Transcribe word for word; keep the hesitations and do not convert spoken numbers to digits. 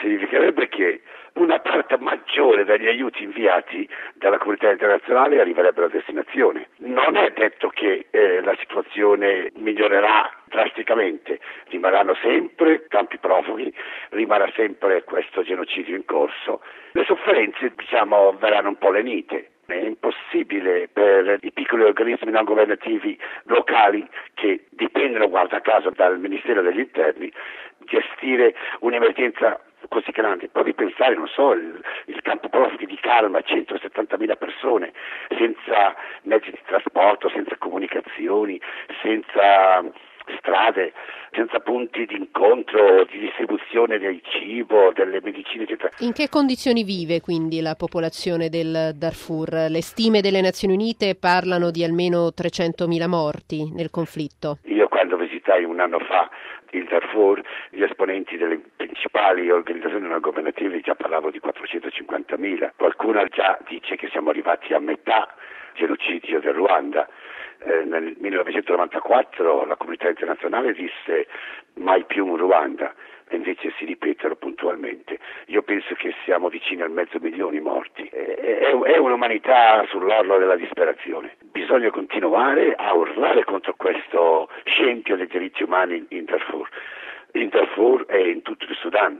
significherebbe che una parte maggiore degli aiuti inviati dalla comunità internazionale arriverebbero a destinazione. Non è detto che eh, la situazione migliorerà drasticamente, rimarranno sempre campi profughi, rimarrà sempre questo genocidio in corso. Le sofferenze, diciamo, verranno un po' lenite. È impossibile per i piccoli organismi non governativi locali che dipendono, guarda caso, dal Ministero degli Interni, gestire un'emergenza così grande. Provi a pensare, non so, il, il campo profughi di Calma, centosettantamila persone, senza mezzi di trasporto, senza comunicazioni, senza strade, senza punti di incontro, di distribuzione del cibo, delle medicine, eccetera. In che condizioni vive quindi la popolazione del Darfur? Le stime delle Nazioni Unite parlano di almeno trecentomila morti nel conflitto. Io quando visitai un anno fa il Darfur, gli esponenti delle principali organizzazioni non governative già parlavano di quattrocentocinquantamila. Qualcuno già dice che siamo arrivati a metà genocidio del Ruanda. Eh, nel millenovecentonovantaquattro la comunità internazionale disse mai più un Ruanda, e invece si ripetono puntualmente. Io penso che siamo vicini al mezzo milione di morti. È, è, è un'umanità sull'orlo della disperazione. Bisogna continuare a urlare contro questo scempio dei diritti umani in Darfur. In Darfur e in tutto il Sudan.